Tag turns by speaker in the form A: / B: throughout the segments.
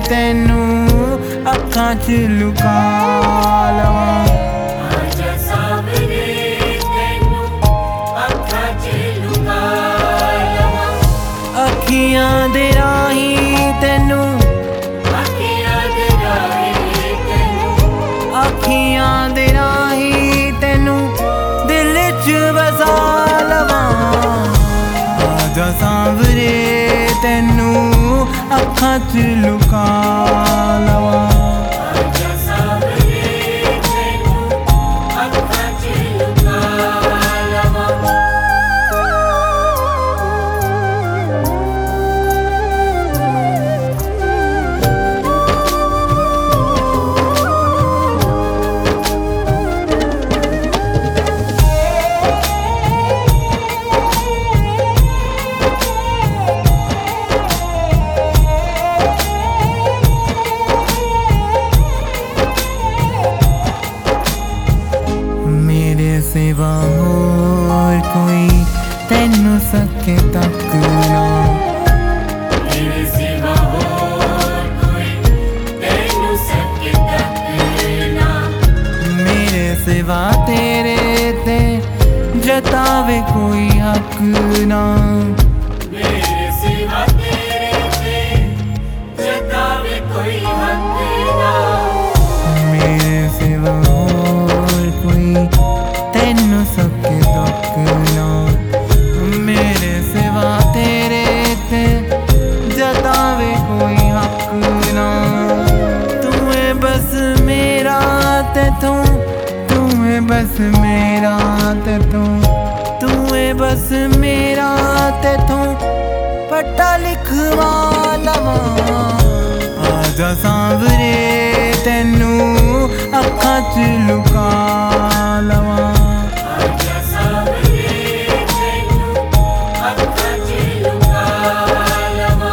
A: तेनू अखां च लुका लवां।
B: आजा सावरे तेनू अखां च लुका लवां।
A: अखियां दे राहीं तेनू,
B: अखियां दे राहीं तेनू,
A: अखियां दे राहीं तेनू दिल च बसा लवां। आजा सांवरे तेनू अखां च लुका लवां।
B: आजा सावरे तेनू अखां च लुका लवां।
A: मेरे सिवा होर कोई तैनू सके तक ना,
B: मेरे सिवा होर कोई तैनू सके तक ना।
A: मेरे सिवा तेरे ते जतावे कोई हक ना।
B: मेरे सिवा तेरे ते जतावे कोई हक ना।
A: मेरे सिवा होर कोई तैनू सके तक ना। मेरे सिवा तेरे ते जतावे कोई हक ना। तू है बस मेरा ते तू, तू है बस मेरा ते तू, तू है बस मेरा ते तू पट्टा लिखवा लवां। आजा सांवरे तेनू अखां च लुका लवां।
B: आजा सावरे तेनू अखां च लुका लवां।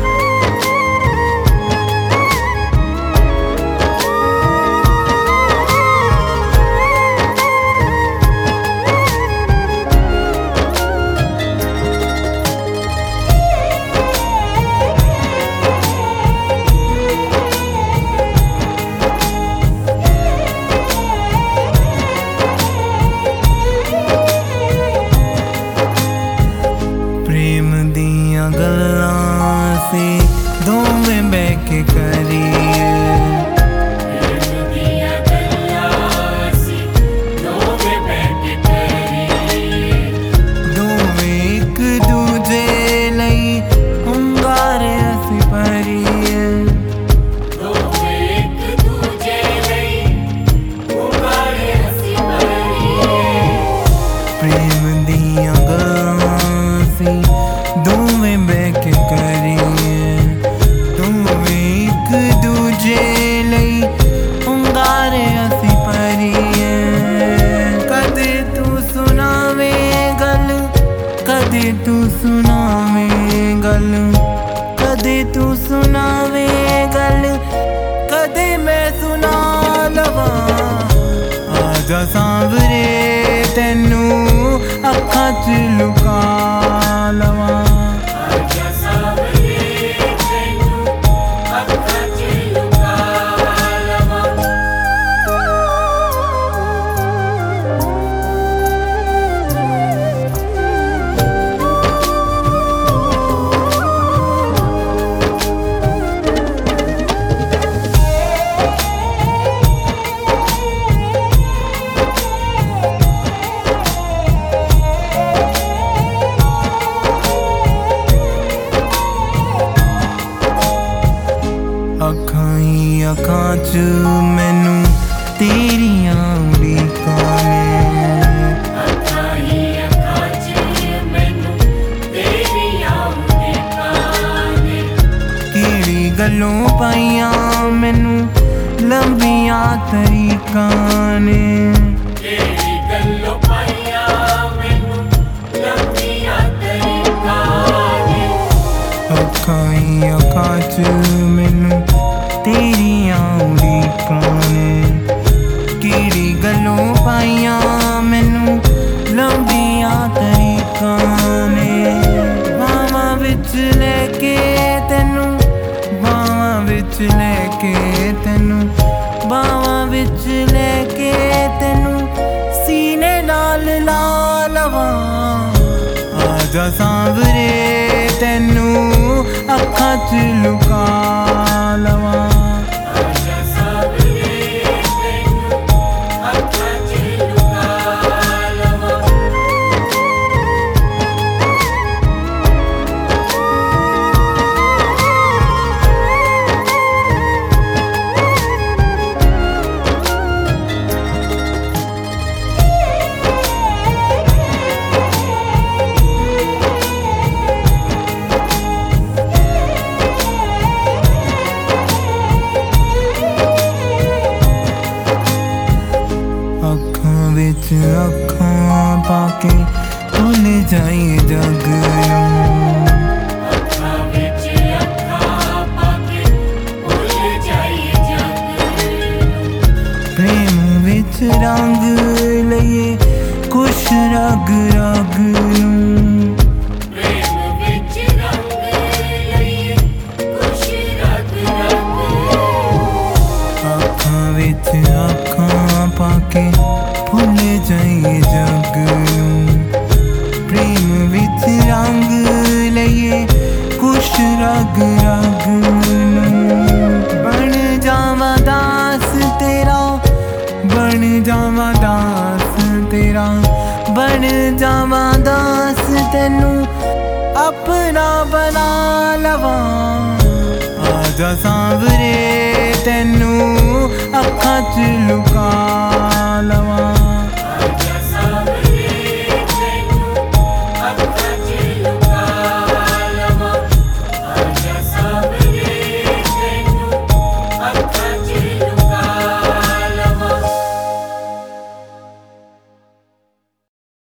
A: प्रेम दियां गल्लां से दोवें बह के करिए।
B: प्रेम दियां गल्लां सी दोवें बैठ के करिए।
A: दोवें एक दूजे लई हुंगारे असीं भरीए।
B: दोवें एक दूजे लई हुंगारे असीं भरीए।
A: प्रेम दियां गल्लां से दोवें बह के करिए। दोवें एक दूजे लई हुंगारे असीं भरीए। कदे तू सुनावें गल, कदे तू सुनावें गल, कदे तू सुनावें गल, कदे मैं सुना लवां। आजा सांवरे तेनू अखां च लुका लवां।
B: आजा सावरे तेनू अखां च लुका लवां।
A: अखां ही अखां च मैनू तेरियां उड़ीकां ने।
B: अखां ही अखां च मैनू तेरियां उड़ीकां ने।
A: केड़ी गल्लों पाइयां मैनू लंबियां तरीकां ने।
B: केड़ी गल्लों पाइयां मैनू लंबियां तरीकां ने।
A: अखां ही अखां च मैनू तेरियां उड़ीकां ने। केड़ी गल्लों पाइयां मैनू लंबियां तरीकां ने। बावां विच लैके तेनू, बावां विच ਵਿੱਚ ਲੈ ਕੇ ਤੈਨੂੰ, ਬਾਹਾਂ ਵਿੱਚ ਲੈ ਕੇ ਤੈਨੂੰ, ਸੀਨੇ ਨਾਲ ਲਾ ਲਵਾਂ। ਆਜਾ ਸਾਂਵਰੇ ਤੈਨੂੰ ਅੱਖਾਂ 'ਚ ਲੁਕਾ ਲਵਾਂ।
B: ਆਜਾ ਸਾਂਵਰੇ ਤੈਨੂੰ ਅੱਖਾਂ 'ਚ ਲੁਕਾ ਲਵਾਂ।
A: ਅੱਖਾਂ ਵਿੱਚ ਅੱਖਾਂ ਪਾ ਕੇ ਭੁੱਲ ਜਾਈਏ ਜਗ ਨੂੰ।
B: ਅੱਖਾਂ ਵਿੱਚ ਅੱਖਾਂ ਪਾ ਕੇ ਭੁੱਲ ਜਾਈਏ ਜਗ ਨੂੰ।
A: ਪ੍ਰੇਮ ਵਿੱਚ ਰੰਗ ਲਈਏ ਕੁਛ ਰਗ ਰਗ ਨੂੰ।
B: ਪ੍ਰੇਮ ਵਿੱਚ ਰੰਗ ਲਈਏ ਕੁਛ ਰਗ ਰਗ ਨੂੰ।
A: ਅੱਖਾਂ ਵਿੱਚ ਅੱਖਾਂ ਪਾ ਕੇ ਭੁੱਲ ਜਾਈਏ ਜਗ ਨੂੰ। ਪ੍ਰੇਮ ਵਿੱਚ ਰੰਗ ਲਈਏ ਕੁਛ ਰਗ ਰਗ ਨੂੰ। ਬਣ ਜਾਵਾਂ ਦਾਸ ਤੇਰਾ, ਬਣ ਜਾਵਾਂ ਦਾਸ ਤੇਰਾ, ਬਣ ਜਾਵਾਂ ਦਾਸ ਤੈਨੂੰ ਆਪਣਾ ਬਣਾ ਲਵਾਂ। ਆਜਾ ਸਾਂਵਰੇ ਤੈਨੂੰ ਅੱਖਾਂ 'ਚ ਲੁਕਾ